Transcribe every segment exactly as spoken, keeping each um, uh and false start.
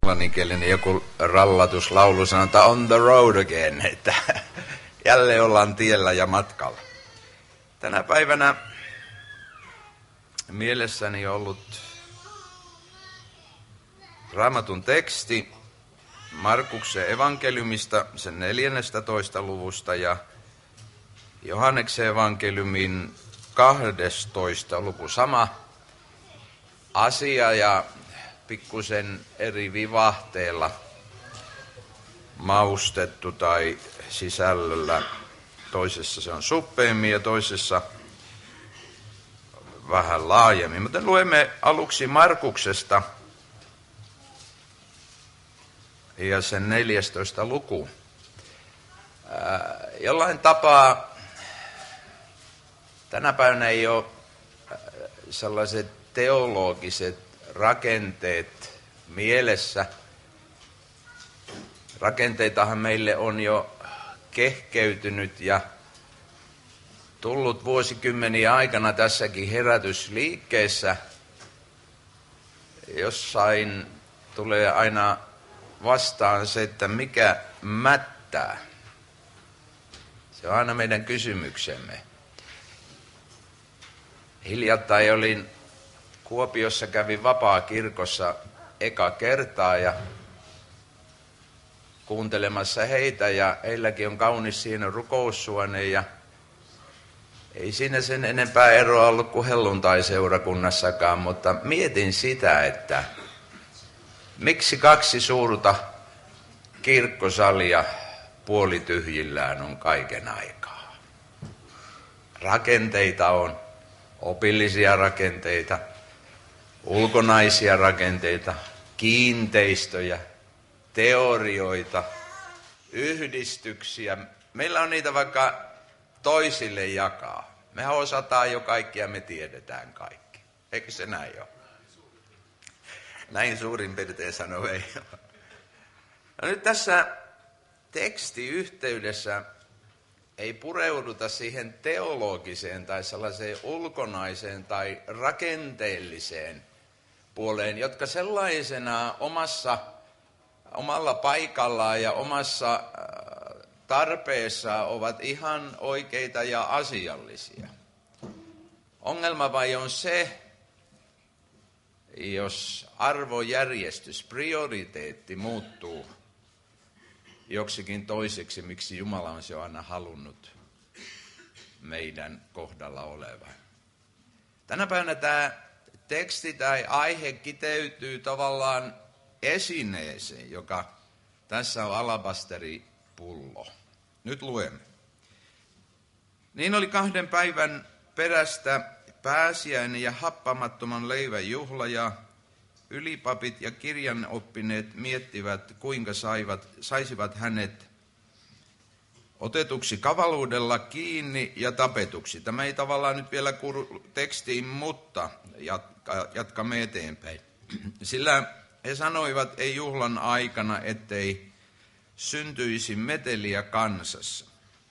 englanninkielinen joku rallatuslaulu sanotaan on the road again, että jälleen ollaan tiellä ja matkalla. Tänä päivänä mielessäni on ollut Raamatun teksti Markuksen evankeliumista, sen neljännestätoista luvusta ja Johanneksen evankeliumin kahdestoista luku. Sama asia ja pikkusen eri vivahteella maustettu tai sisällöllä. Toisessa se on suppeemmin ja toisessa vähän laajemmin. Mutta luemme aluksi Markuksesta ja sen neljästoista luku. Ää, jollain tapaa tänä päivänä ei ole sellaiset teologiset rakenteet mielessä. Rakenteitahan meille on jo kehkeytynyt ja tullut vuosikymmeniä aikana tässäkin herätysliikkeessä. Jossain tulee aina vastaan se, että mikä mättää. Se on aina meidän kysymyksemme. Hiljattain olin Kuopiossa, kävin Vapaakirkossa eka kertaa ja kuuntelemassa heitä ja heilläkin on kaunis siinä rukoussuone ja ei siinä sen enempää eroa ollut kuin helluntai-seurakunnassakaan, mutta mietin sitä, että miksi kaksi suurta kirkkosalia puolityhjillään on kaiken aikaa. Rakenteita on, opillisia rakenteita, ulkonaisia rakenteita, kiinteistöjä, teorioita, yhdistyksiä. Meillä on niitä vaikka toisille jakaa. Mehän osataan jo kaikki ja me tiedetään kaikki. Eikö se näin ole? Näin suurin piirtein sanoo ei ole. No nyt tässä tekstiyhteydessä ei pureuduta siihen teologiseen tai sellaiseen ulkonaiseen tai rakenteelliseen puoleen, jotka sellaisena omassa, omalla paikallaan ja omassa tarpeessaan ovat ihan oikeita ja asiallisia. Ongelma vai on se, jos arvojärjestys, prioriteetti muuttuu joksikin toiseksi, miksi Jumala on se aina halunnut meidän kohdalla olevan. Tänä päivänä tämä teksti tai aihe kiteytyy tavallaan esineeseen, joka tässä on alabasteripullo. Nyt luemme. Niin oli kahden päivän perästä pääsiäinen ja happamattoman leivän juhla ja ylipapit ja kirjanoppineet miettivät, kuinka saivat, saisivat hänet otetuksi kavaluudella kiinni ja tapetuksi. Tämä ei tavallaan nyt vielä kuulu tekstiin, mutta jatka, jatkamme eteenpäin. Sillä he sanoivat ei juhlan aikana, ettei syntyisi meteliä kansassa.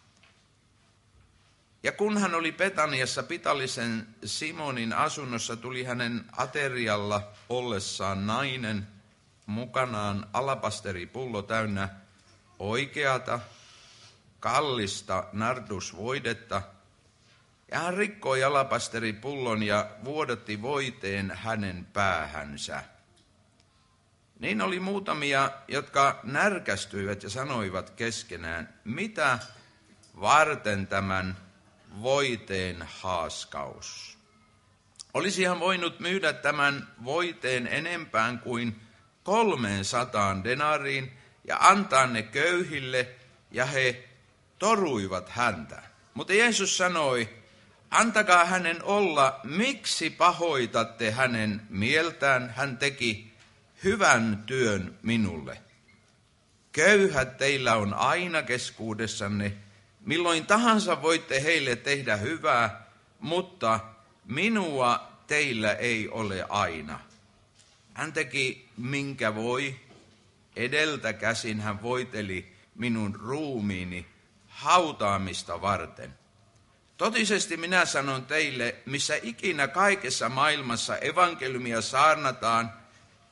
Ja kun hän oli Betaniassa Pitalisen Simonin asunnossa, tuli hänen aterialla ollessaan nainen mukanaan alabasteripullo täynnä oikeata, kallista nardusvoidetta. Ja hän rikkoi alabasteripullon ja vuodatti voiteen hänen päähänsä. Niin oli muutamia, jotka närkästyivät ja sanoivat keskenään, mitä varten tämän voiteen haaskaus. Olisihan voinut myydä tämän voiteen enempään kuin kolmeensataan denariin ja antaa ne köyhille, ja he toruivat häntä. Mutta Jeesus sanoi, antakaa hänen olla, miksi pahoitatte hänen mieltään, hän teki hyvän työn minulle. Köyhät teillä on aina keskuudessanne, milloin tahansa voitte heille tehdä hyvää, mutta minua teillä ei ole aina. Hän teki minkä voi, edeltä käsin hän voiteli minun ruumiini hautaamista varten. Totisesti minä sanon teille, missä ikinä kaikessa maailmassa evankeliumia saarnataan,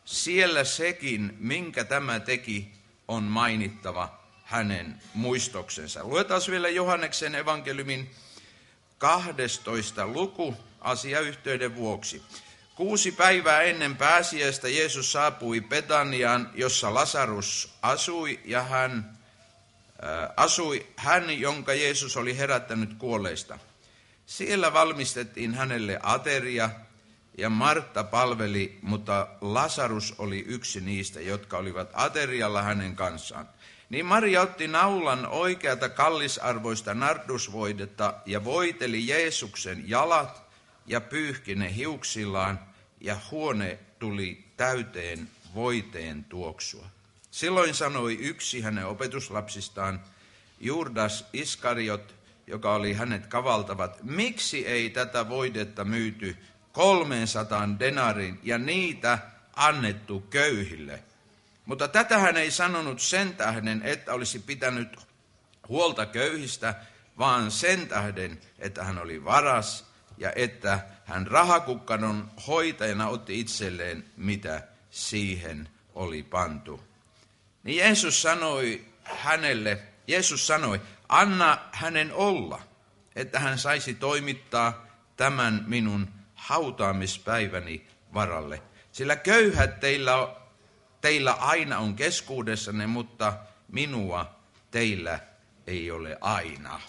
siellä sekin, minkä tämä teki, on mainittava hänen muistoksensa. Luetaan vielä Johanneksen evankeliumin kahdestoista luku asiayhteyden vuoksi. Kuusi päivää ennen pääsiäistä Jeesus saapui Betaniaan, jossa Lasarus asui, ja hän äh, asui hän, jonka Jeesus oli herättänyt kuolleista. Siellä valmistettiin hänelle ateria, ja Martta palveli, mutta Lasarus oli yksi niistä, jotka olivat aterialla hänen kanssaan. Niin Maria otti naulan oikeata kallisarvoista nardusvoidetta ja voiteli Jeesuksen jalat ja pyyhki ne hiuksillaan, ja huone tuli täyteen voiteen tuoksua. Silloin sanoi yksi hänen opetuslapsistaan, Juudas Iskariot, joka oli hänet kavaltavat, miksi ei tätä voidetta myyty kolmeensataan denarin ja niitä annettu köyhille? Mutta tätä hän ei sanonut sen tähden, että olisi pitänyt huolta köyhistä, vaan sen tähden, että hän oli varas ja että hän rahakukkanon hoitajana otti itselleen, mitä siihen oli pantu. Niin Jeesus sanoi hänelle, Jeesus sanoi, anna hänen olla, että hän saisi toimittaa tämän minun hautaamispäiväni varalle. Sillä köyhät teillä, teillä aina on keskuudessanne, mutta minua teillä ei ole aina.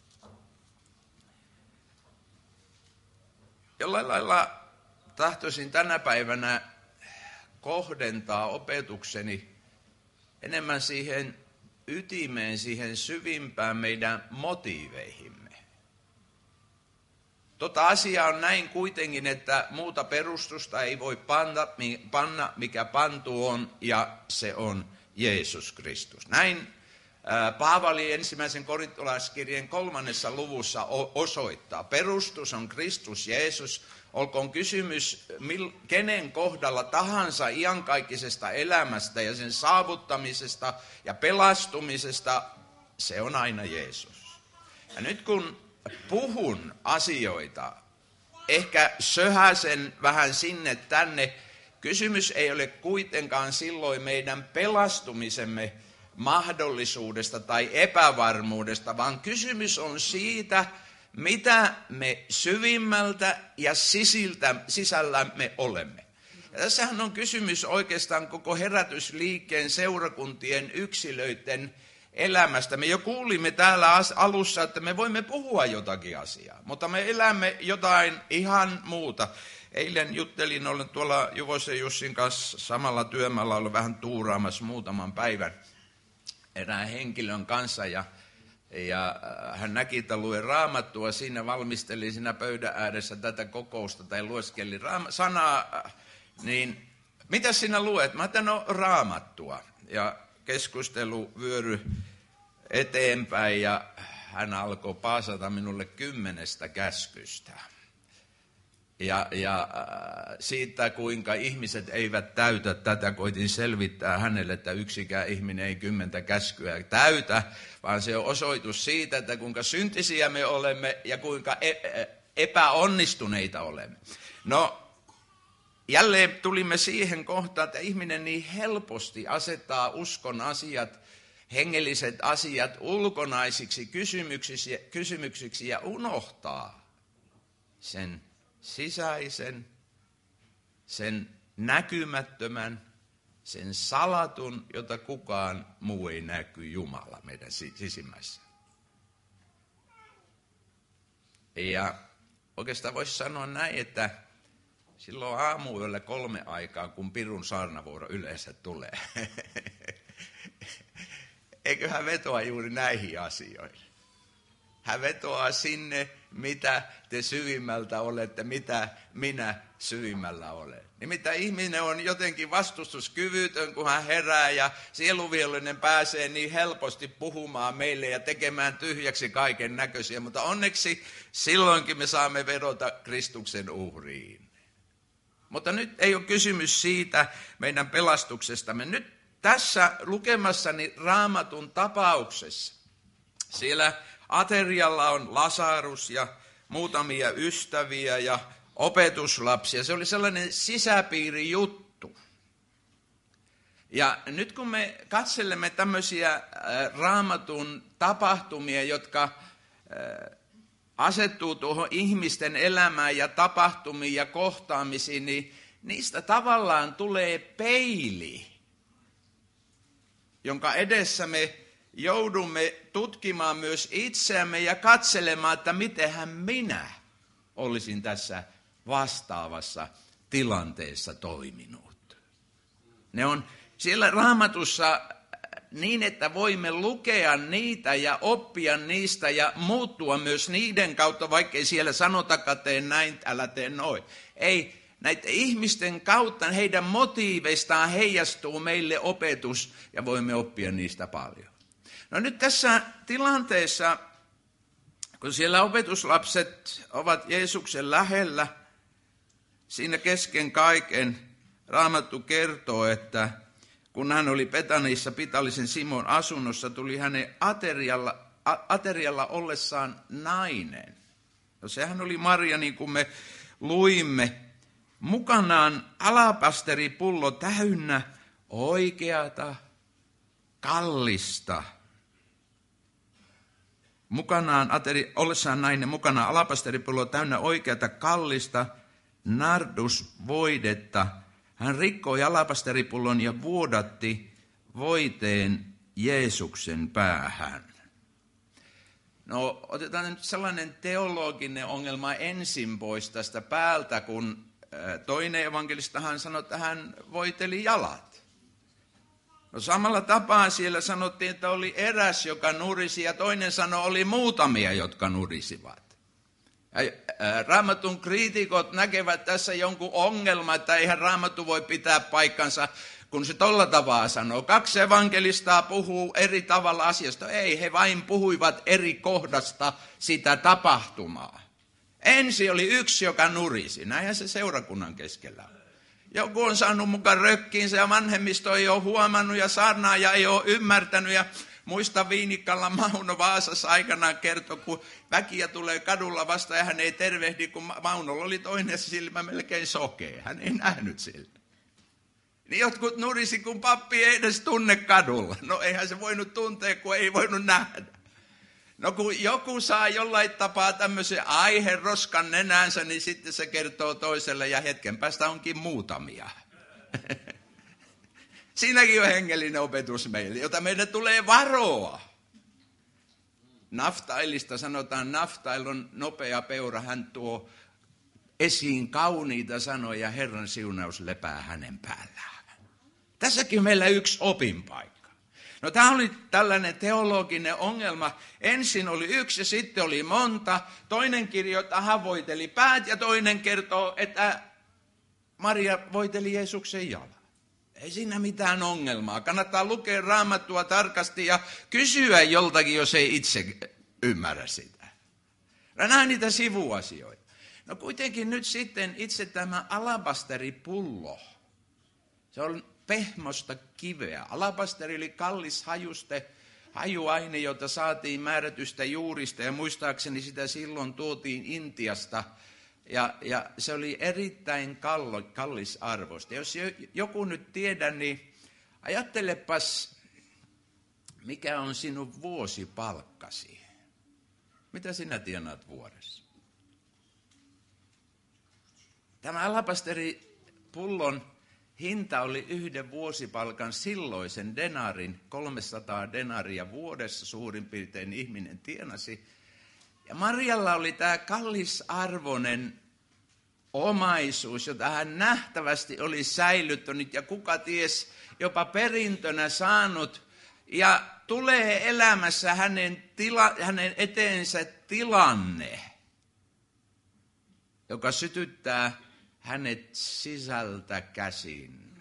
Jollain lailla tahtoisin tänä päivänä kohdentaa opetukseni enemmän siihen ytimeen, siihen syvimpään meidän motiiveihimme. Tota asiaa on näin kuitenkin, että muuta perustusta ei voi panna, panna mikä pantu on, ja se on Jeesus Kristus. Näin Paavali ensimmäisen korintolaiskirjeen kolmannessa luvussa osoittaa. Perustus on Kristus Jeesus. Olkoon kysymys kenen kohdalla tahansa iankaikkisesta elämästä ja sen saavuttamisesta ja pelastumisesta, se on aina Jeesus. Ja nyt kun puhun asioita, ehkä söhäsen vähän sinne tänne, kysymys ei ole kuitenkaan silloin meidän pelastumisemme mahdollisuudesta tai epävarmuudesta, vaan kysymys on siitä, mitä me syvimmältä ja sisiltä, sisällämme olemme. Ja tässähän on kysymys oikeastaan koko herätysliikkeen seurakuntien yksilöiden elämästä. Me jo kuulimme täällä alussa, että me voimme puhua jotakin asiaa, mutta me elämme jotain ihan muuta. Eilen juttelin, olen tuolla Juvosen Jussin kanssa samalla työmaalla ollut vähän tuuraamassa muutaman päivän erään henkilön kanssa, ja, ja hän näki, että luen raamattua, siinä valmisteli siinä pöydän ääressä tätä kokousta tai lueskeli raama- sanaa, niin mitä sinä luet? Mä ajattelin, no raamattua, ja keskustelu vyöry eteenpäin, ja hän alkoi paasata minulle kymmenestä käskystä. Ja, ja siitä, kuinka ihmiset eivät täytä tätä, koitin selvittää hänelle, että yksikään ihminen ei kymmentä käskyä täytä, vaan se on osoitus siitä, että kuinka syntisiä me olemme ja kuinka epäonnistuneita olemme. No, jälleen tulimme siihen kohtaan, että ihminen niin helposti asettaa uskon asiat, hengelliset asiat ulkonaisiksi kysymyksiksi, kysymyksiksi ja unohtaa sen sisäisen, sen näkymättömän, sen salatun, jota kukaan muu ei näky, Jumala meidän sisimmässä. Ja oikeastaan voisi sanoa näin, että silloin aamuyöllä kolme aikaa, kun pirun saarnavuoro yleensä tulee. Eikö hän vetoa juuri näihin asioihin? Hän vetoaa sinne, mitä te syvimmältä olette, mitä minä syvimmällä olen. Nimittäin ihminen on jotenkin vastustuskyvytön, kun hän herää, ja sieluvihollinen pääsee niin helposti puhumaan meille ja tekemään tyhjäksi kaiken näköisiä. Mutta onneksi silloinkin me saamme vedota Kristuksen uhriin. Mutta nyt ei ole kysymys siitä meidän pelastuksestamme. Nyt tässä lukemassani Raamatun tapauksessa, siellä aterialla on Lasarus ja muutamia ystäviä ja opetuslapsia. Se oli sellainen sisäpiirijuttu. Ja nyt kun me katselemme tämmöisiä Raamatun tapahtumia, jotka asettuu tuohon ihmisten elämään ja tapahtumiin ja kohtaamisiin, niin niistä tavallaan tulee peili, jonka edessä me joudumme tutkimaan myös itseämme ja katselemaan, että mitenhän minä olisin tässä vastaavassa tilanteessa toiminut. Ne on siellä Raamatussa niin, että voimme lukea niitä ja oppia niistä ja muuttua myös niiden kautta, vaikkei siellä sanotakaan tee näin, älä tee noin. Ei, näiden ihmisten kautta, heidän motiiveistaan heijastuu meille opetus ja voimme oppia niistä paljon. No nyt tässä tilanteessa, kun siellä opetuslapset ovat Jeesuksen lähellä, siinä kesken kaiken Raamattu kertoo, että kun hän oli Betanissa Pitalisen Simon asunnossa, tuli hänen aterialla, a, aterialla ollessaan nainen. No sehän oli Maria, niin kuin me luimme, mukanaan alapasteripullo täynnä oikeata, kallista. Mukanaan ateri, ollessaan nainen, mukanaan alapasteripullo täynnä oikeata, kallista nardusvoidetta. Hän rikkoi alapasteripullon ja vuodatti voiteen Jeesuksen päähän. No otetaan nyt sellainen teologinen ongelma ensin pois tästä päältä, kun toinen evankelistahan sanoi, että hän voiteli jalat. No samalla tapaa siellä sanottiin, että oli eräs, joka nurisi, ja toinen sanoi, oli muutamia, jotka nurisivat. Raamatun kriitikot näkevät tässä jonkun ongelman, että eihän Raamattu voi pitää paikkansa, kun se tolla tavalla sanoo. Kaksi evankelistaa puhuu eri tavalla asiasta. Ei, he vain puhuivat eri kohdasta sitä tapahtumaa. Ensin oli yksi, joka nurisi. Näinhän se seurakunnan keskellä on. Joku on saanut mukaan rökkiinsä ja vanhemmisto ei ole huomannut ja saarnaaja ei ole ymmärtänyt. Ja muista Viinikkalla Mauno Vaasassa aikanaan kertoi, kun väkiä tulee kadulla vasta ja hän ei tervehdi, kun Maunolla oli toinen silmä melkein sokea. Hän ei nähnyt siltä. Niin jotkut nurisi, kun pappi ei edes tunne kadulla. No eihän se voinut tuntea, kun ei voinut nähdä. No kun joku saa jollain tapaa tämmöisen aiheroskan nenänsä, niin sitten se kertoo toiselle ja hetken päästä onkin muutamia. Siinäkin on hengellinen opetus meille, jota meidän tulee varoa. Naftailista sanotaan, Naftail on nopea peura, hän tuo esiin kauniita sanoja, Herran siunaus lepää hänen päällään. Tässäkin on meillä yksi opinpaikka. No tämä oli tällainen teologinen ongelma. Ensin oli yksi ja sitten oli monta. Toinen kirjoittaa, hän voiteli päät ja toinen kertoo, että Maria voiteli Jeesuksen jalan. Ei siinä mitään ongelmaa. Kannattaa lukea Raamattua tarkasti ja kysyä joltakin, jos ei itse ymmärrä sitä. Nämä niitä sivuasioita. No kuitenkin nyt sitten itse tämä alabasteripullo. Se on pehmosta kiveä. Alabasteri oli kallis hajuste, hajuaine, jota saatiin määrätystä juurista ja muistaakseni sitä silloin tuotiin Intiasta. Ja, ja se oli erittäin kallo, kallis arvosta. Jos joku nyt tiedä, niin ajattelepas, mikä on sinun vuosipalkkasi. Mitä sinä tienaat vuodessa? Tämä alabasteripullon hinta oli yhden vuosipalkan silloisen denarin, kolmesataa denaria vuodessa suurin piirtein ihminen tienasi. Ja Marialla oli tämä kallisarvoinen omaisuus, jota hän nähtävästi oli säilyttänyt ja kuka ties jopa perintönä saanut. Ja tulee elämässä hänen, tila, hänen eteensä tilanne, joka sytyttää hänet sisältä käsin.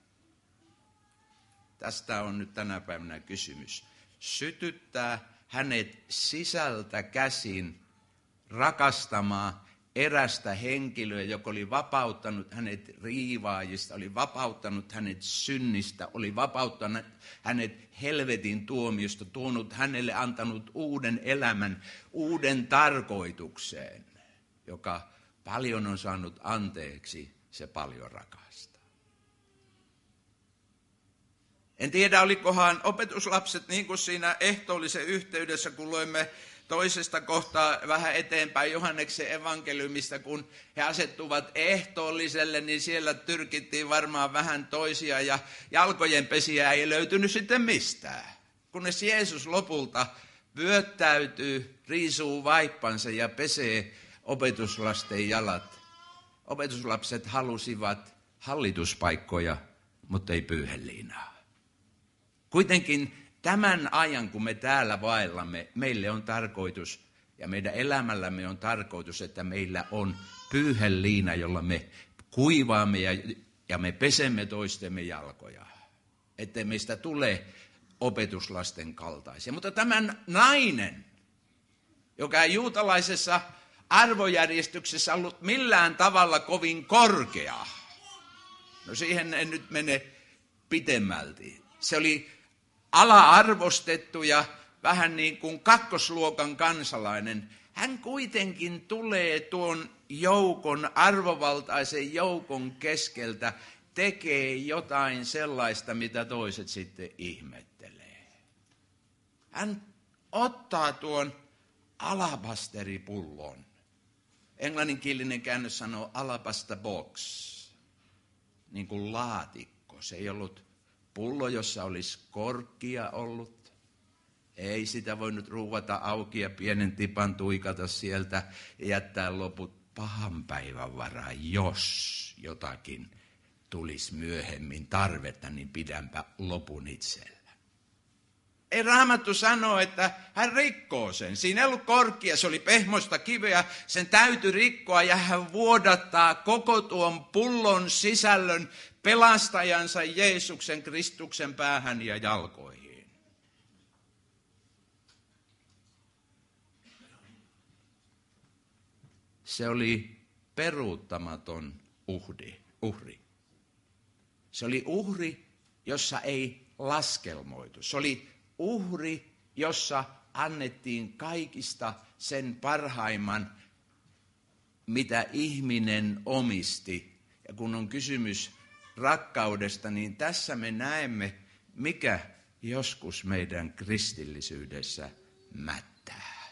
Tästä on nyt tänä päivänä kysymys. Sytyttää hänet sisältä käsin rakastamaan erästä henkilöä, joka oli vapauttanut hänet riivaajista, oli vapauttanut hänet synnistä, oli vapauttanut hänet helvetin tuomiosta, tuonut hänelle, antanut uuden elämän, uuden tarkoitukseen, joka paljon on saanut anteeksi, se paljon rakastaa. En tiedä, olikohan opetuslapset niin kuin siinä ehtoollisen yhteydessä, kun luemme toisesta kohtaa vähän eteenpäin Johanneksen evankeliumista, kun he asettuvat ehtoolliselle, niin siellä tyrkittiin varmaan vähän toisia ja jalkojen pesiä ei löytynyt sitten mistään. Kunnes Jeesus lopulta vyöttäytyy, riisuu vaippansa ja pesee opetuslasten jalat. Opetuslapset halusivat hallituspaikkoja, mutta ei pyyheliinaa. Kuitenkin tämän ajan, kun me täällä vaellamme, meille on tarkoitus, ja meidän elämällämme on tarkoitus, että meillä on pyyheliina, jolla me kuivaamme ja, ja me pesemme toistemme jalkoja. Ettei meistä tule opetuslasten kaltaisia. Mutta tämän nainen, joka ei juutalaisessa arvojärjestyksessä ollut millään tavalla kovin korkea, no siihen en nyt mene pitemmälti. Se oli ala-arvostettu ja vähän niin kuin kakkosluokan kansalainen. Hän kuitenkin tulee tuon joukon, arvovaltaisen joukon keskeltä, tekee jotain sellaista, mitä toiset sitten ihmettelee. Hän ottaa tuon alabasteripullon. Englanninkielinen käännös sanoo alabaster box, niin kuin laatikko. Se ei ollut pullo, jossa olisi korkkia ollut. Ei sitä voinut ruuvata auki ja pienen tipan tuikata sieltä ja jättää loput pahan päivän varaan, jos jotakin tulisi myöhemmin tarvetta, niin pidänpä lopun itsellä. Ei Raamattu sano, että hän rikkoo sen. Siinä ei ollut korkkia, se oli pehmoista kiveä, sen täytyi rikkoa ja hän vuodattaa koko tuon pullon sisällön pelastajansa Jeesuksen Kristuksen päähän ja jalkoihin. Se oli peruuttamaton uhri. uhri. Se oli uhri, jossa ei laskelmoitu. Se oli uhri, jossa annettiin kaikista sen parhaimman, mitä ihminen omisti. Ja kun on kysymys rakkaudesta, niin tässä me näemme, mikä joskus meidän kristillisyydessä mättää.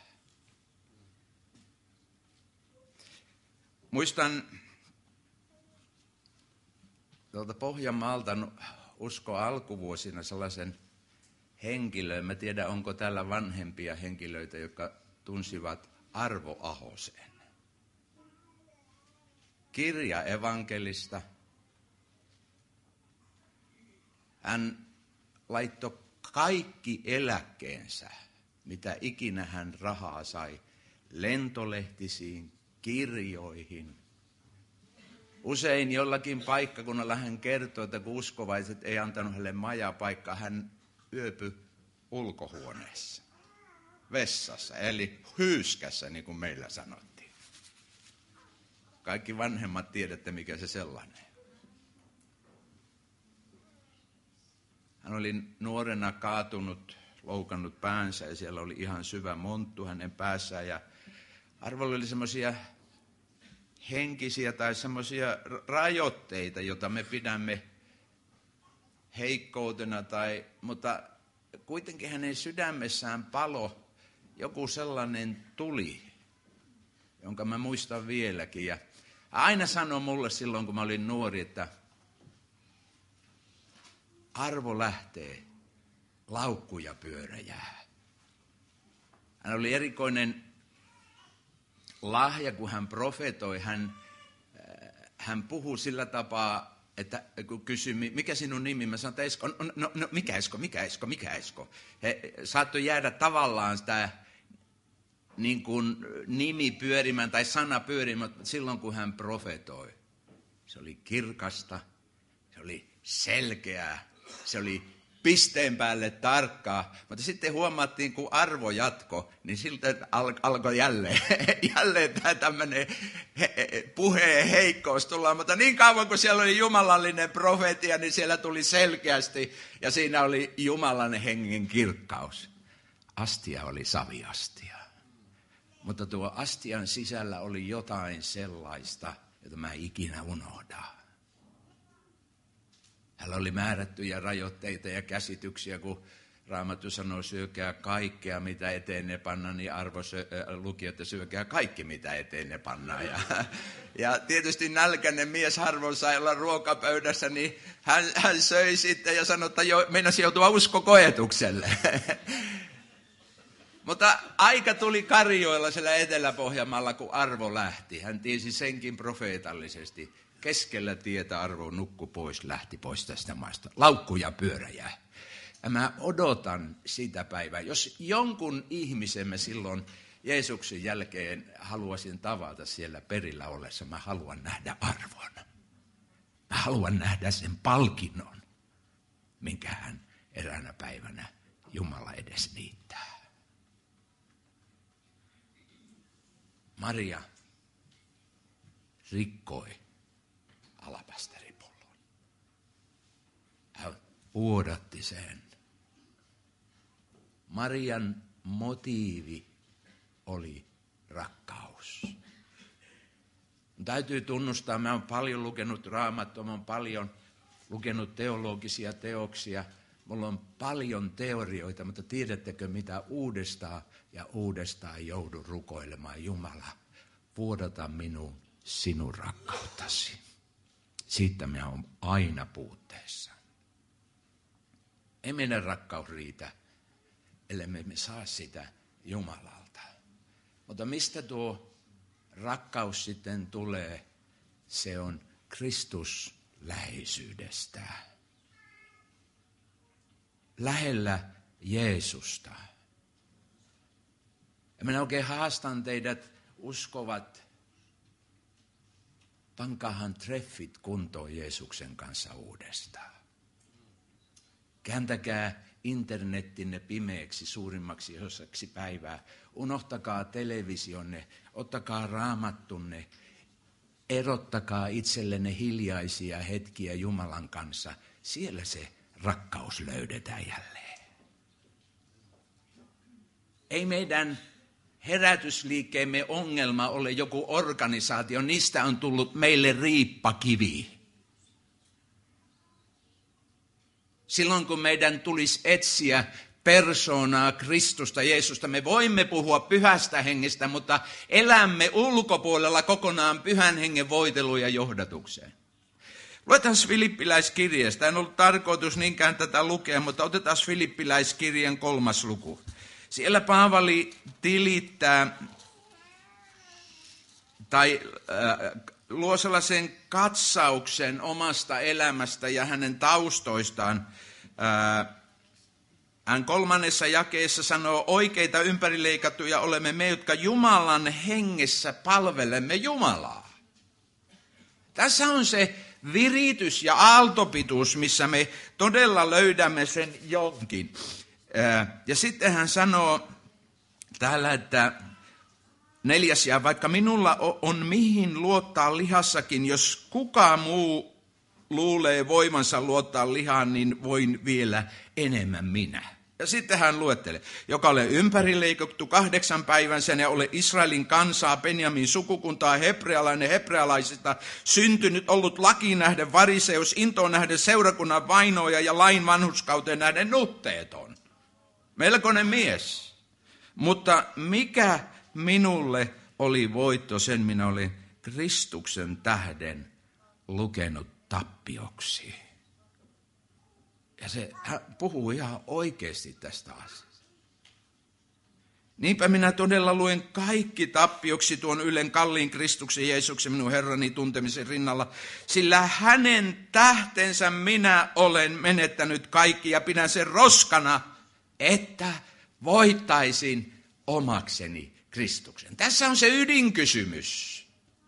Muistan tuolta Pohjanmaalta usko alkuvuosina sellaisen henkilön. Mä tiedän, onko täällä vanhempia henkilöitä, jotka tunsivat Arvo Ahosen. Kirja evankelista. Hän laittoi kaikki eläkkeensä, mitä ikinä hän rahaa sai, lentolehtisiin, kirjoihin. Usein jollakin paikkakunnalla hän kertoi, että kun uskovaiset ei antanut hänelle majapaikkaa, hän yöpyi ulkohuoneessa, vessassa, eli hyyskässä, niin kuin meillä sanottiin. Kaikki vanhemmat tiedätte, mikä se sellainen. Hän oli nuorena kaatunut, loukannut päänsä ja siellä oli ihan syvä monttu hänen päässään. Ja Arvolla oli semmoisia henkisiä tai semmoisia rajoitteita, joita me pidämme heikkoutena, tai, mutta kuitenkin hänen sydämessään palo joku sellainen tuli, jonka mä muistan vieläkin. Ja aina sanoi mulle silloin, kun mä olin nuori, että Arvo lähtee, laukkuja pyöräjää. Hän oli erikoinen lahja, kun hän profetoi. Hän, hän puhui sillä tapaa, että kun kysyi, mikä sinun nimi, mä sanoin, että Esko, no, no, no mikä Esko, mikä Esko, mikä Esko. He saattoi jäädä tavallaan sitä niin kuin nimi pyörimään tai sana pyörimään silloin, kun hän profetoi. Se oli kirkasta, se oli selkeää, se oli pisteen päälle tarkkaa, mutta sitten huomattiin, kun Arvo jatko, niin siltä al- alkoi jälleen, jälleen tämä tämmöinen he- puheen heikkous tulla, mutta niin kauan kuin siellä oli jumalallinen profetia, niin siellä tuli selkeästi, ja siinä oli Jumalan hengen kirkkaus. Astia oli saviastia, mutta tuo astian sisällä oli jotain sellaista, jota mä ikinä unohdan. Hänellä oli määrättyjä rajoitteita ja käsityksiä, kun Raamattu sanoo, syökää kaikkea, mitä eteen ne pannaan, niin arvo syö, äh, luki, että syökää kaikki, mitä eteen ne pannaan. Ja, ja tietysti nälkäinen mies harvoin sai olla ruokapöydässä, niin hän, hän söi sitten ja sanoi, että jo, meinasi joutua uskokoetukselle. Mutta aika tuli Karjoilla siellä Etelä-Pohjanmaalla, kun Arvo lähti. Hän tiesi senkin profeetallisesti. Keskellä tietä Arvo nukku pois, lähti pois tästä maasta. Laukku ja pyöräjää. Ja mä odotan sitä päivää. Jos jonkun ihmisen mä silloin Jeesuksen jälkeen haluaisin tavata siellä perillä ollessa, mä haluan nähdä Arvon. Mä haluan nähdä sen palkinnon, minkä hän eräänä päivänä Jumala edes niittää. Maria rikkoi alabasteripullon. Hän vuodatti sen. Marian motiivi oli rakkaus. Täytyy tunnustaa, mä oon paljon lukenut Raamattua, mä oon paljon lukenut teologisia teoksia, mulla on paljon teorioita, mutta tiedättekö mitä uudestaan ja uudestaan joudun rukoilemaan, Jumala, vuodata minun sinun rakkauttasi. Siitä me on aina puutteessa. Ei meidän rakkaus riitä, ellei me saa sitä Jumalalta. Mutta mistä tuo rakkaus sitten tulee? Se on Kristus läheisyydestä. Lähellä Jeesusta. Ja minä oikein haastan teidät uskovat, pankaahan treffit kuntoon Jeesuksen kanssa uudestaan. Kääntäkää internettinne pimeäksi suurimmaksi osaksi päivää. Unohtakaa televisionne, ottakaa raamattunne, erottakaa itsellenne hiljaisia hetkiä Jumalan kanssa. Siellä se rakkaus löydetään jälleen. Ei meidän herätysliikkeemme ongelma ole joku organisaatio, niistä on tullut meille riippakivi. Silloin kun meidän tulisi etsiä persoonaa, Kristusta, Jeesusta, me voimme puhua pyhästä hengestä, mutta elämme ulkopuolella kokonaan pyhän hengen voiteluun ja johdatukseen. Luetaan Filippiläiskirjeestä. En ollut tarkoitus niinkään tätä lukea, mutta otetaan Filippiläiskirjan kolmas luku. Siellä Paavali tilittää tai äh, luo sellaisen katsauksen omasta elämästä ja hänen taustoistaan. Äh, hän kolmannessa jakeessa sanoo, oikeita ympärileikattuja olemme me, jotka Jumalan hengessä palvelemme Jumalaa. Tässä on se viritys ja aaltopituus, missä me todella löydämme sen jonkin. Ja sitten hän sanoo täällä, että neljäs ja vaikka minulla on mihin luottaa lihassakin, jos kuka muu luulee voimansa luottaa lihaan, niin voin vielä enemmän minä. Ja sitten hän luettelee, joka ole ympärileikattu kahdeksan päivän sen ja ole Israelin kansaa, Benjamin sukukuntaa, hebrealainen hebrealaisista, syntynyt, ollut lakiin nähden variseus, intoon nähden seurakunnan vainoja ja lain vanhurskauteen nähden nuhteeton. Melkoinen mies. Mutta mikä minulle oli voitto, sen minä olin Kristuksen tähden lukenut tappioksi. Ja se hän puhuu ihan oikeasti tästä asiasta. Niinpä minä todella luen kaikki tappioksi tuon ylen kalliin Kristuksen Jeesuksen minun Herrani tuntemisen rinnalla, sillä hänen tähtensä minä olen menettänyt kaikki ja pidän sen roskana, että voittaisin omakseni Kristuksen. Tässä on se ydinkysymys.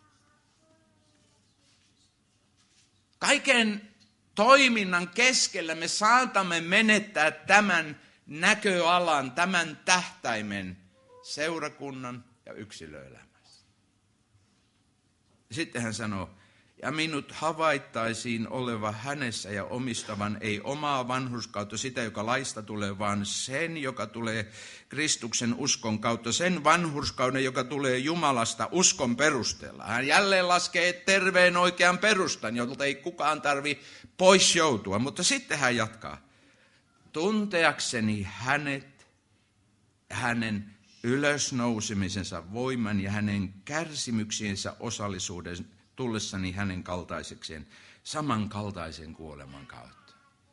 Kaiken toiminnan keskellä me saatamme menettää tämän näköalan, tämän tähtäimen seurakunnan ja yksilöelämässä. Sitten hän sanoo, ja minut havaittaisiin oleva hänessä ja omistavan ei omaa vanhurskautta sitä, joka laista tulee, vaan sen, joka tulee Kristuksen uskon kautta, sen vanhurskauden, joka tulee Jumalasta uskon perusteella. Hän jälleen laskee terveen oikean perustan, jolta ei kukaan tarvi pois joutua, mutta sitten hän jatkaa. Tunteakseni hänet, hänen ylösnousemisensa voiman ja hänen kärsimyksiensä osallisuuden tullessani hänen kaltaisekseen, samankaltaisen kuoleman kautta.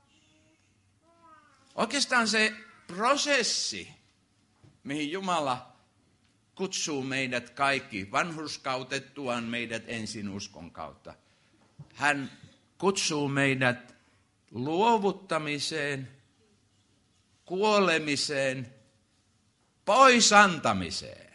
Oikeastaan se prosessi, mihin Jumala kutsuu meidät kaikki, vanhurskautettuaan meidät ensin uskon kautta. Hän kutsuu meidät luovuttamiseen, kuolemiseen, poisantamiseen.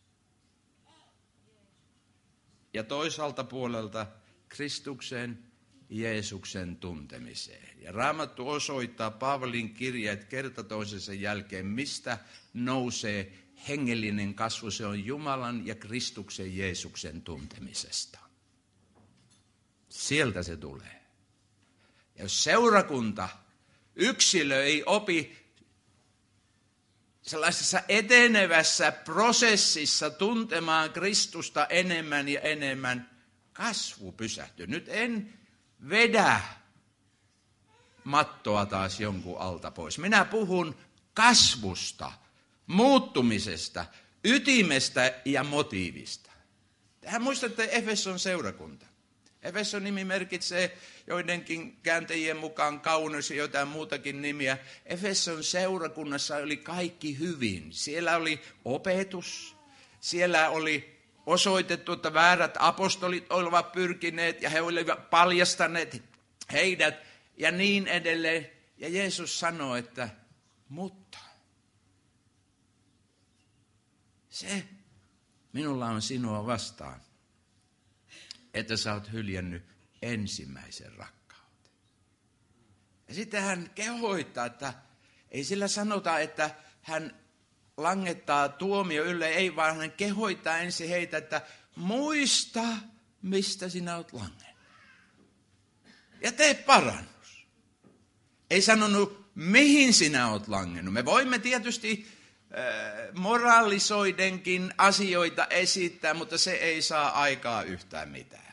Ja toisaalta puolelta Kristuksen, Jeesuksen tuntemiseen. Ja Raamattu osoittaa Paavalin kirjeet kerta toisensa jälkeen, mistä nousee hengellinen kasvu. Se on Jumalan ja Kristuksen Jeesuksen tuntemisesta. Sieltä se tulee. Ja jos seurakunta, yksilö ei opi sellaisessa etenevässä prosessissa tuntemaan Kristusta enemmän ja enemmän, kasvu pysähtyy. Nyt en vedä mattoa taas jonkun alta pois. Minä puhun kasvusta, muuttumisesta, ytimestä ja motiivista. Tähän muistatte Efeson seurakunta. Efeson nimi merkitsee joidenkin kääntäjien mukaan kauneus ja jotain muutakin nimiä. Efeson seurakunnassa oli kaikki hyvin. Siellä oli opetus, siellä oli osoitettu, että väärät apostolit olivat pyrkineet ja he olivat paljastaneet heidät ja niin edelleen. Ja Jeesus sanoi, että mutta se minulla on sinua vastaan, että sä oot hyljännyt ensimmäisen rakkauden. Ja sitten hän kehoittaa, että ei sillä sanota, että hän langettaa tuomio ylle, ei vaan hän kehoittaa ensin heitä, että muista, mistä sinä oot langennut. Ja tee parannus. Ei sanonut, mihin sinä oot langennut. Me voimme tietysti äh, moralisoidenkin asioita esittää, mutta se ei saa aikaa yhtään mitään.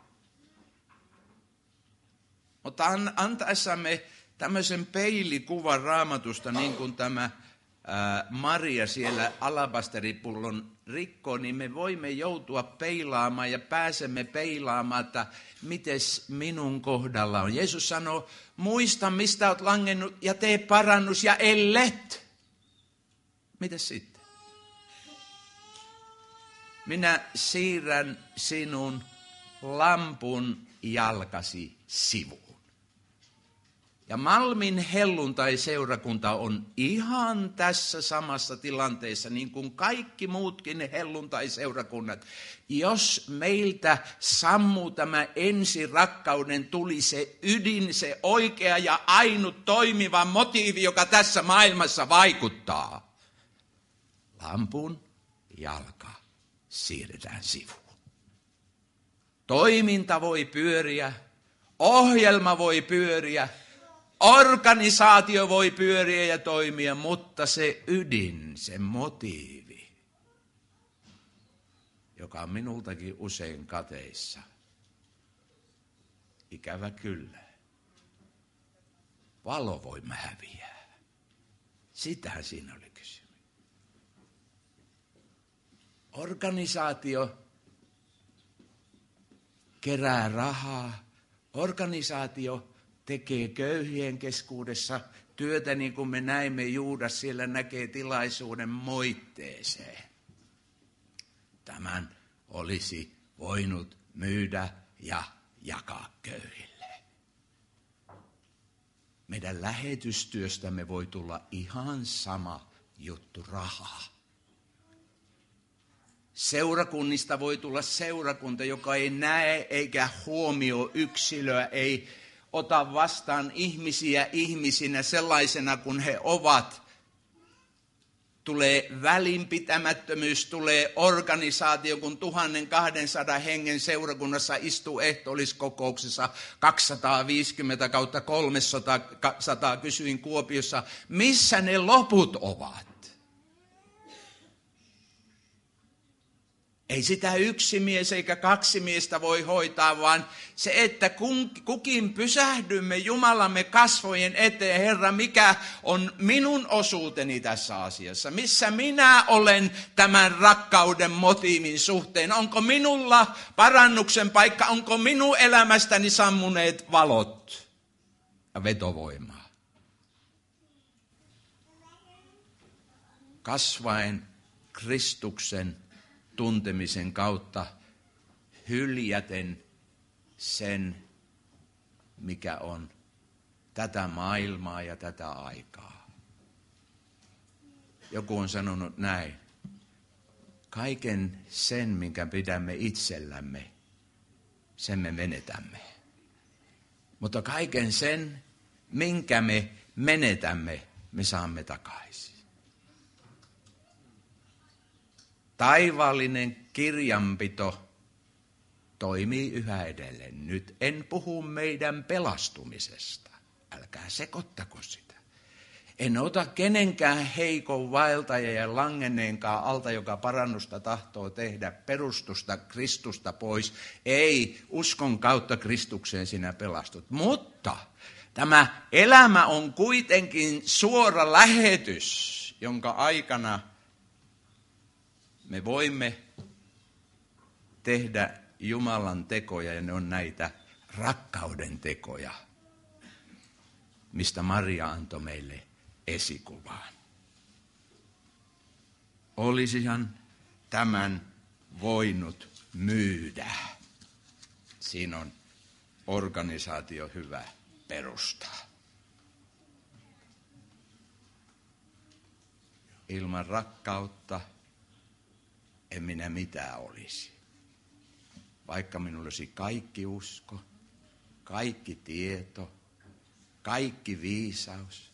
Mutta antaessamme tämmöisen peilikuvan Raamatusta, niin kuin tämä ää, Maria siellä alabasteripullon rikkoo, niin me voimme joutua peilaamaan ja pääsemme peilaamaan, että mites minun kohdalla on. Jeesus sanoo, muista mistä olet langennut ja tee parannus ja ellet. Mites sitten? Minä siirrän sinun lampun jalkasi sivuun. Ja Malmin helluntai-seurakunta on ihan tässä samassa tilanteessa, niin kuin kaikki muutkin helluntai-seurakunnat. Jos meiltä sammuu tämä ensirakkauden tuli, se ydin, se oikea ja ainut toimiva motiivi, joka tässä maailmassa vaikuttaa. Lampun jalka siirretään sivuun. Toiminta voi pyöriä, ohjelma voi pyöriä, organisaatio voi pyöriä ja toimia, mutta se ydin, se motiivi, joka on minultakin usein kateissa, ikävä kyllä, valovoima häviää. Sitähän siinä oli kysymys. Organisaatio kerää rahaa, organisaatio tekee köyhien keskuudessa työtä, niin kuin me näimme, Juudas siellä näkee tilaisuuden moitteeseen. Tämän olisi voinut myydä ja jakaa köyhille. Meidän lähetystyöstämme voi tulla ihan sama juttu, rahaa. Seurakunnista voi tulla seurakunta, joka ei näe eikä huomioi yksilöä, ei ota vastaan ihmisiä ihmisinä sellaisena kuin he ovat, tulee välinpitämättömyys, tulee organisaatio, kun tuhatkaksisataa hengen seurakunnassa istuu ehtoolliskokouksessa kaksisataaviisikymmentä kautta kolmesataa, kysyin Kuopiossa, missä ne loput ovat? Ei sitä yksi mies eikä kaksi miestä voi hoitaa, vaan se, että kukin pysähdymme Jumalamme kasvojen eteen. Herra, mikä on minun osuuteni tässä asiassa? Missä minä olen tämän rakkauden motiivin suhteen? Onko minulla parannuksen paikka? Onko minun elämästäni sammuneet valot ja vetovoimaa? Kasvaen Kristuksen tuntemisen kautta hyljäten sen, mikä on tätä maailmaa ja tätä aikaa. Joku on sanonut näin, kaiken sen, minkä pidämme itsellämme, sen me menetämme. Mutta kaiken sen, minkä me menetämme, me saamme takaisin. Taivaallinen kirjanpito toimii yhä edelleen. Nyt en puhu meidän pelastumisesta. Älkää sekoittako sitä. En ota kenenkään heikon vaeltajan ja langenneenkaan alta, joka parannusta tahtoo tehdä, perustusta Kristusta pois. Ei, uskon kautta Kristukseen sinä pelastut. Mutta tämä elämä on kuitenkin suora lähetys, jonka aikana me voimme tehdä Jumalan tekoja, ja ne on näitä rakkauden tekoja, mistä Maria antoi meille esikuvaan. Olisihan tämän voinut myydä. Siinä on organisaatio hyvä perustaa. Ilman rakkautta en minä mitään olisi. Vaikka minulla olisi kaikki usko, kaikki tieto, kaikki viisaus.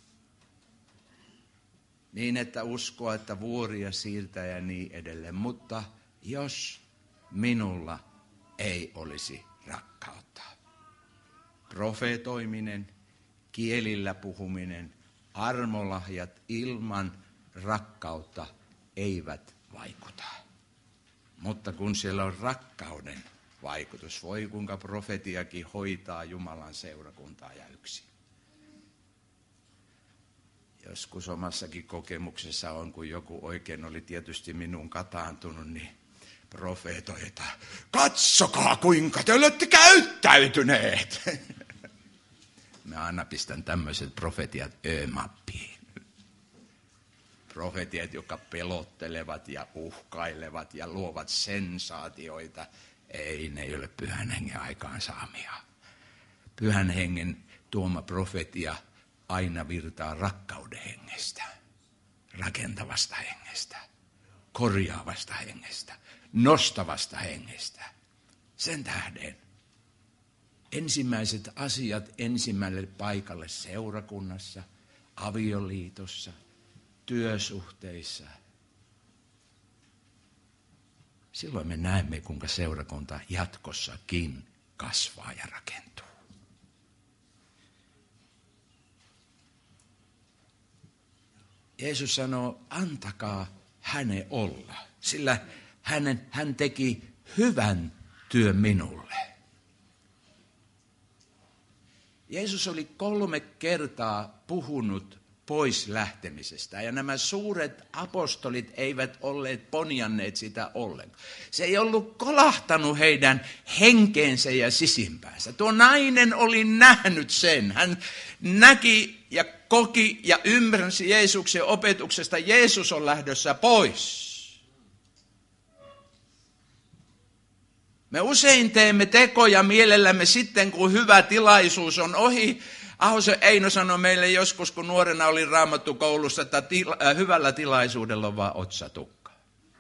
Niin, että uskoa, että vuoria siirtää ja niin edelleen. Mutta jos minulla ei olisi rakkautta. Profetoiminen, kielillä puhuminen, armolahjat ilman rakkautta eivät vaikuta. Mutta kun siellä on rakkauden vaikutus, voi kuinka profetiakin hoitaa Jumalan seurakuntaa ja yksin. Joskus omassakin kokemuksessa on, kun joku oikein oli tietysti minun kataantunut, niin profeetoi, että katsokaa kuinka te olette käyttäytyneet. Mä aina pistän tämmöiset profetiat ö-mappiin. Profetiat, jotka pelottelevat ja uhkailevat ja luovat sensaatioita. Ei, ne ei ole pyhän hengen aikaansaamia. Pyhän hengen tuoma profetia aina virtaa rakkauden hengestä, rakentavasta hengestä, korjaavasta hengestä, nostavasta hengestä. Sen tähden ensimmäiset asiat ensimmäiselle paikalle seurakunnassa, avioliitossa, työsuhteissa. Silloin me näemme, kuinka seurakunta jatkossakin kasvaa ja rakentuu. Jeesus sanoo, antakaa hänen olla, sillä hänen, hän teki hyvän työn minulle. Jeesus oli kolme kertaa puhunut pois lähtemisestä, ja nämä suuret apostolit eivät olleet ponjanneet sitä ollenkaan. Se ei ollut kolahtanut heidän henkeensä ja sisimpäänsä. Tuo nainen oli nähnyt sen. Hän näki ja koki ja ymmärsi Jeesuksen opetuksesta. Jeesus on lähdössä pois. Me usein teemme tekoja mielellämme sitten, kun hyvä tilaisuus on ohi. Ahosen Eino sanoi meille joskus, kun nuorena oli Raamattu koulussa, että tila, äh, hyvällä tilaisuudella on vaan otsatukka.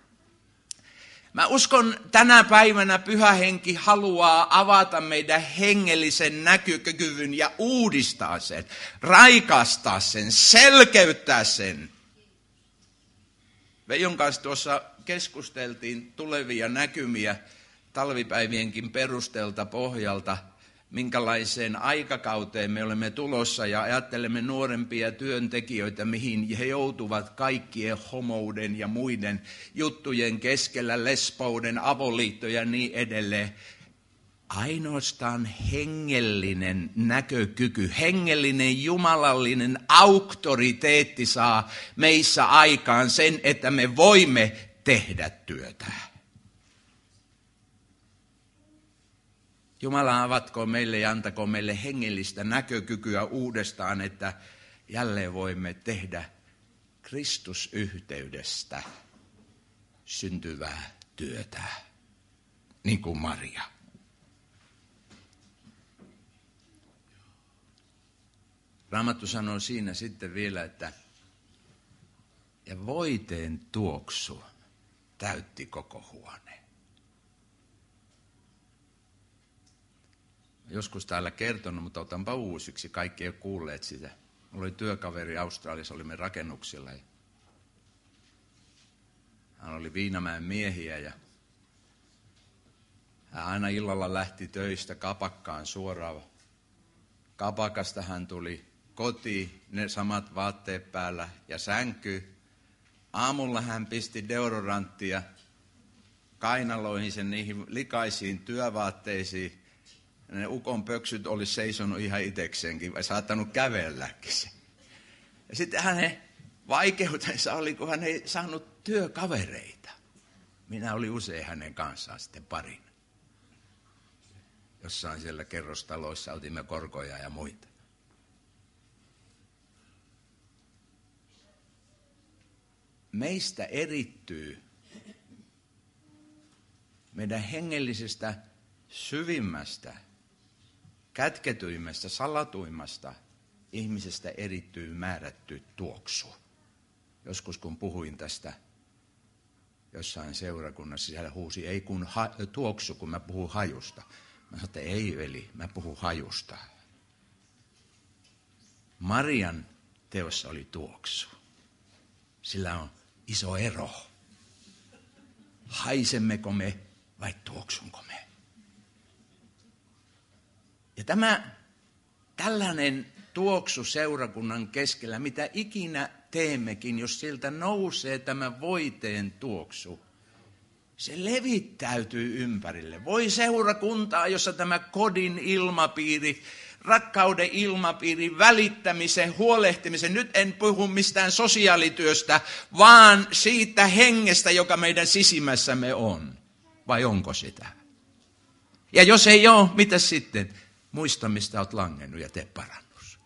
Mä uskon, tänä päivänä Pyhä Henki haluaa avata meidän hengellisen näkykyvyn ja uudistaa sen, raikastaa sen, selkeyttää sen. Veijon kanssa tuossa keskusteltiin tulevia näkymiä talvipäivienkin perusteelta pohjalta, minkälaiseen aikakauteen me olemme tulossa ja ajattelemme nuorempia työntekijöitä, mihin he joutuvat kaikkien homouden ja muiden juttujen keskellä, lesbouden, avoliitto ja niin edelleen. Ainoastaan hengellinen näkökyky, hengellinen jumalallinen auktoriteetti saa meissä aikaan sen, että me voimme tehdä työtä. Jumala avatkoon meille ja antakoon meille hengellistä näkökykyä uudestaan, että jälleen voimme tehdä Kristusyhteydestä syntyvää työtä, niin kuin Maria. Raamattu sanoo siinä sitten vielä, että ja voiteen tuoksu täytti koko huoneen. Joskus täällä kertonut, mutta otanpa uusiksi, kaikki ei ole kuulleet sitä. Mulla oli työkaveri Australiassa, olimme rakennuksilla. Ja hän oli Viinamäen miehiä ja hän aina illalla lähti töistä kapakkaan suoraan. Kapakasta hän tuli kotiin, ne samat vaatteet päällä ja sänky. Aamulla hän pisti deodoranttia kainaloihin sen niihin likaisiin työvaatteisiin. Ne ukon pöksyt olisi seisonut ihan itsekseenkin, vai saattanut kävelläkin. Ja sitten hänen vaikeutensa oli, kun hän ei saanut työkavereita. Minä olin usein hänen kanssaan sitten parin. Jossain siellä kerrostaloissa otimme korkoja ja muita. Meistä erittyy meidän hengellisestä syvimmästä, kätketyimmästä, salatuimmasta ihmisestä erittyy määrätty tuoksu. Joskus kun puhuin tästä jossain seurakunnassa, siellä huusi, ei kun ha- tuoksu, kun mä puhun hajusta. Mä sanoin, että ei veli, mä puhun hajusta. Marian teossa oli tuoksu. Sillä on iso ero. Haisemmeko me vai tuoksunko me? Ja tämä tällainen tuoksu seurakunnan keskellä, mitä ikinä teemmekin, jos sieltä nousee tämä voiteen tuoksu, se levittäytyy ympärille. Voi seurakuntaa, jossa tämä kodin ilmapiiri, rakkauden ilmapiiri, välittämisen, huolehtimisen, nyt en puhu mistään sosiaalityöstä, vaan siitä hengestä, joka meidän sisimmässämme on. Vai onko sitä? Ja jos ei ole, mitä sitten? Muista, mistä olet langennut ja tee parannus.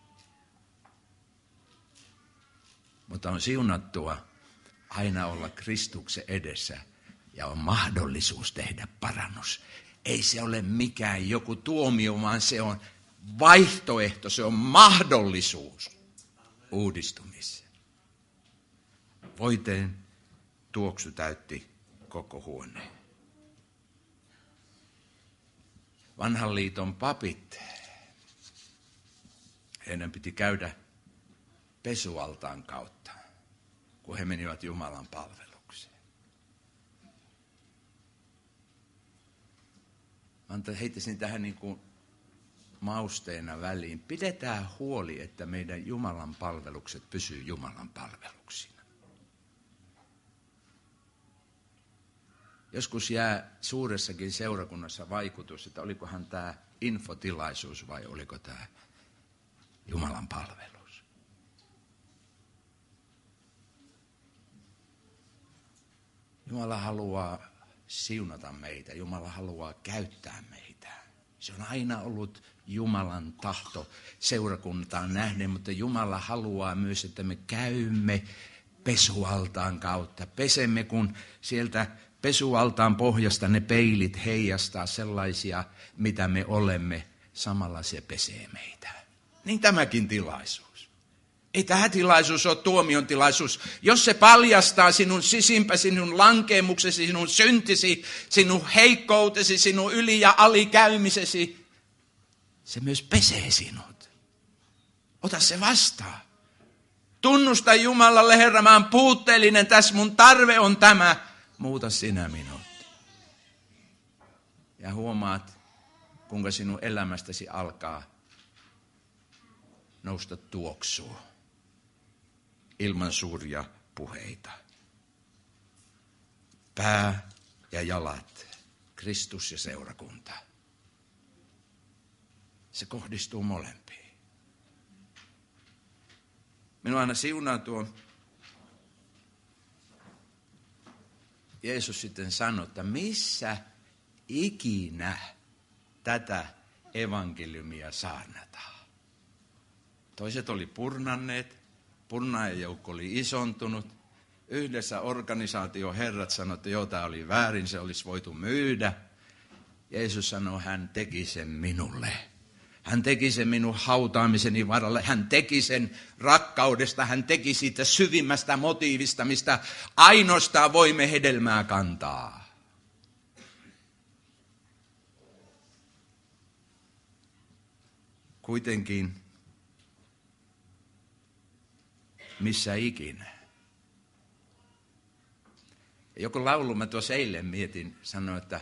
Mutta on siunattua aina olla Kristuksen edessä ja on mahdollisuus tehdä parannus. Ei se ole mikään joku tuomio, vaan se on vaihtoehto, se on mahdollisuus uudistumiseen. Voiteen tuoksu täytti koko huoneen. Vanhan liiton papit, heidän piti käydä pesualtaan kautta, kun he menivät Jumalan palvelukseen. Heittäisin tähän niin kuin mausteena väliin. Pidetään huoli, että meidän Jumalan palvelukset pysyy Jumalan palveluksina. Joskus jää suuressakin seurakunnassa vaikutus, että olikohan tämä infotilaisuus vai oliko tämä Jumalan palvelus. Jumala haluaa siunata meitä, Jumala haluaa käyttää meitä. Se on aina ollut Jumalan tahto seurakuntaan nähden, mutta Jumala haluaa myös, että me käymme pesualtaan kautta. Pesemme, kun sieltä pesualtaan pohjasta ne peilit heijastaa sellaisia, mitä me olemme. Samalla se pesee meitä. Niin tämäkin tilaisuus. Ei tämä tilaisuus ole tuomion tilaisuus. Jos se paljastaa sinun sisimpäsi, sinun lankeemuksesi, sinun syntisi, sinun heikkoutesi, sinun yli- ja alikäymisesi, se myös pesee sinut. Ota se vastaan. Tunnusta Jumalalle, Herra, mä oon puutteellinen, tässä mun tarve on tämä. Muuta sinä minut. Ja huomaat, kuinka sinun elämästäsi alkaa nousta tuoksua ilman suuria puheita. Pää ja jalat, Kristus ja seurakunta. Se kohdistuu molempiin. Minua aina siunaa tuo. Jeesus sitten sanoi, että missä ikinä tätä evankeliumia saarnataan. Toiset oli purnanneet, purnaajajoukko oli isontunut. Yhdessä organisaatioherrat sanoivat, että joo, tämä oli väärin, se olisi voitu myydä. Jeesus sanoi, hän teki sen minulle. Hän teki sen minun hautaamiseni varalle. Hän teki sen rakkaudesta. Hän teki siitä syvimmästä motiivista, mistä ainoastaan voimme hedelmää kantaa. Kuitenkin, missä ikinä. Joku laulu, mä tuossa eilen mietin, sanoi, että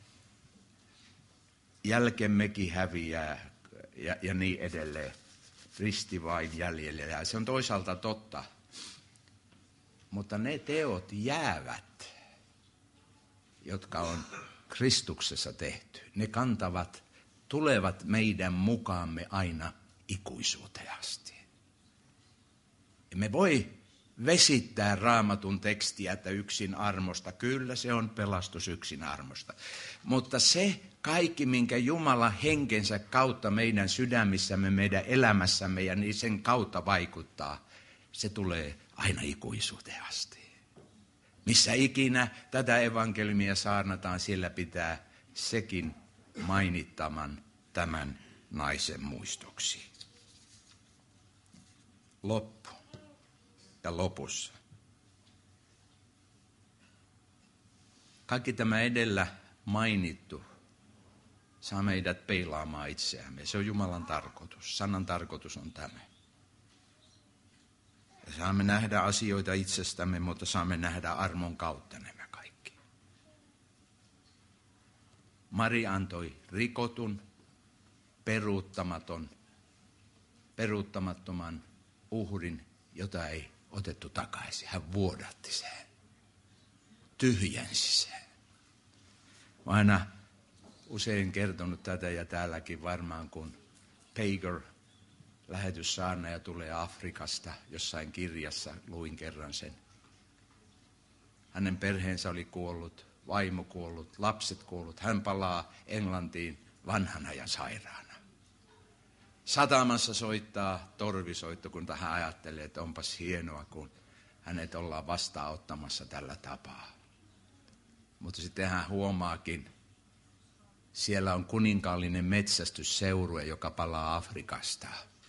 jälkemmekin häviää ja, ja niin edelleen. Risti vain jäljelle. Ja se on toisaalta totta. Mutta ne teot jäävät, jotka on Kristuksessa tehty. Ne kantavat, tulevat meidän mukaamme aina ikuisuuteen asti. Me voi vesittää Raamatun tekstiä, että yksin armosta. Kyllä se on pelastus yksin armosta. Mutta se kaikki, minkä Jumala henkensä kautta meidän sydämissämme, meidän elämässämme ja niin sen kautta vaikuttaa, se tulee aina ikuisuuteen asti. Missä ikinä tätä evankeliumia saarnataan, siellä pitää sekin mainittaman tämän naisen muistoksi. Loppu. Ja lopussa. Kaikki tämä edellä mainittu saa meidät peilaamaan itseämme. Se on Jumalan tarkoitus. Sanan tarkoitus on tämä. Ja saamme nähdä asioita itsestämme, mutta saamme nähdä armon kautta nämä kaikki. Maria antoi rikotun, peruuttamaton, peruuttamattoman uhrin, jota ei otettu takaisin. Hän vuodatti sen. Tyhjensi sen. Mä aina usein kertonut tätä ja täälläkin varmaan, kun Pager, lähetyssaarnaaja, tulee Afrikasta. Jossain kirjassa luin kerran sen. Hänen perheensä oli kuollut, vaimo kuollut, lapset kuollut. Hän palaa Englantiin vanhana ja sairaana. Satamassa soittaa torvisoitto, kun hän ajattelee, että onpas hienoa, kun hänet ollaan vastaanottamassa tällä tapaa. Mutta sitten hän huomaakin, siellä on kuninkaallinen metsästysseurue, joka palaa Afrikasta.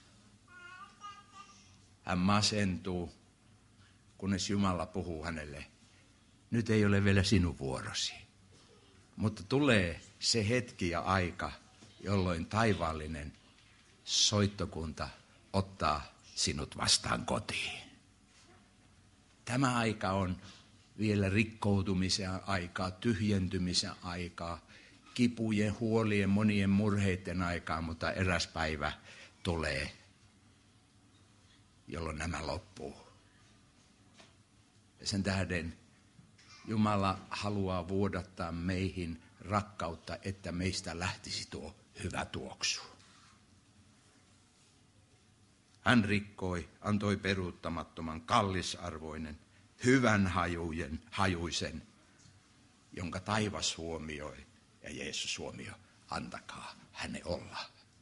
Hän masentuu, kunnes Jumala puhuu hänelle, nyt ei ole vielä sinun vuorosi. Mutta tulee se hetki ja aika, jolloin taivaallinen soittokunta ottaa sinut vastaan kotiin. Tämä aika on vielä rikkoutumisen aikaa, tyhjentymisen aikaa, kipujen, huolien, monien murheiden aikaa, mutta eräs päivä tulee, jolloin nämä loppuu. Ja sen tähden Jumala haluaa vuodattaa meihin rakkautta, että meistä lähtisi tuo hyvä tuoksu. Hän rikkoi, antoi peruuttamattoman, kallisarvoinen, hyvän hajujen, hajuisen, jonka taivas huomioi ja Jeesus huomioi. Antakaa hänen olla.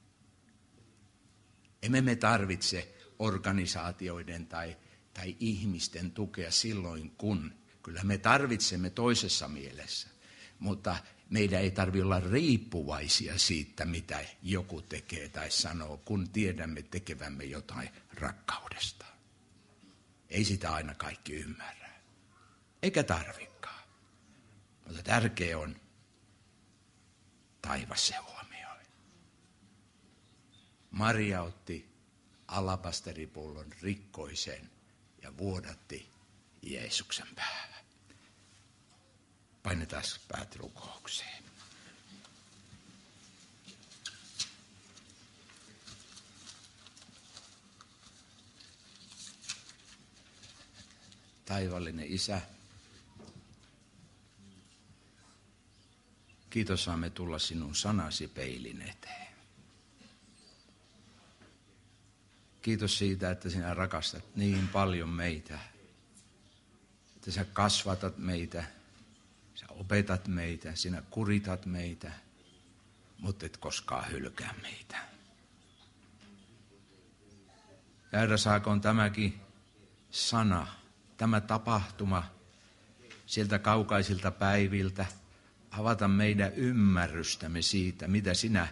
Emme me tarvitse organisaatioiden tai, tai ihmisten tukea silloin, kun kyllä me tarvitsemme toisessa mielessä, mutta meidän ei tarvitse olla riippuvaisia siitä, mitä joku tekee tai sanoo, kun tiedämme tekevämme jotain rakkaudesta. Ei sitä aina kaikki ymmärrä, eikä tarvikaan. Mutta tärkeä on, taivas se huomioi. Maria otti alabasteripullon, rikkoi sen, ja vuodatti Jeesuksen päähän. Painetaan päät rukoukseen. Taivallinen Isä, kiitos saamme tulla sinun sanasi peilin eteen. Kiitos siitä, että sinä rakastat niin paljon meitä, että sä kasvatat meitä, sä opetat meitä, sinä kuritat meitä, mutta et koskaan hylkää meitä. Ja Herra, saakoon tämäkin sana, tämä tapahtuma sieltä kaukaisilta päiviltä avata meidän ymmärrystämme siitä, mitä sinä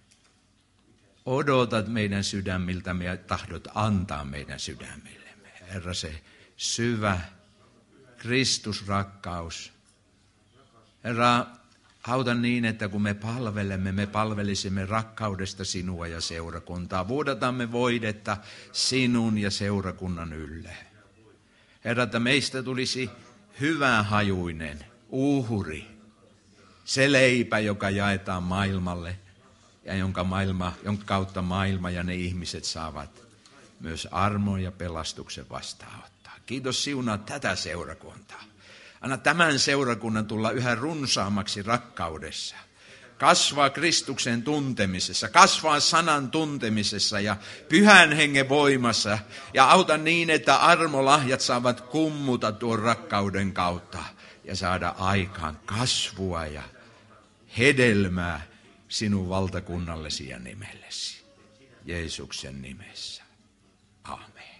odotat meidän sydämiltämme ja tahdot antaa meidän sydämillemme. Herra, se syvä Kristusrakkaus. Herra, auta niin, että kun me palvelemme, me palvelisimme rakkaudesta sinua ja seurakuntaa. Vuodatamme voidetta sinun ja seurakunnan ylle. Herra, että meistä tulisi hyvähajuinen uhri, se leipä, joka jaetaan maailmalle ja jonka, maailma, jonka kautta maailma ja ne ihmiset saavat myös armon ja pelastuksen vastaanottaa. Kiitos siunaa tätä seurakuntaa. Anna tämän seurakunnan tulla yhä runsaammaksi rakkaudessa. Kasvaa Kristuksen tuntemisessa, kasvaa sanan tuntemisessa ja pyhän hengen voimassa. Ja auta niin, että armolahjat saavat kummuta tuon rakkauden kautta ja saada aikaan kasvua ja hedelmää sinun valtakunnallesi ja nimellesi. Jeesuksen nimessä. Amen.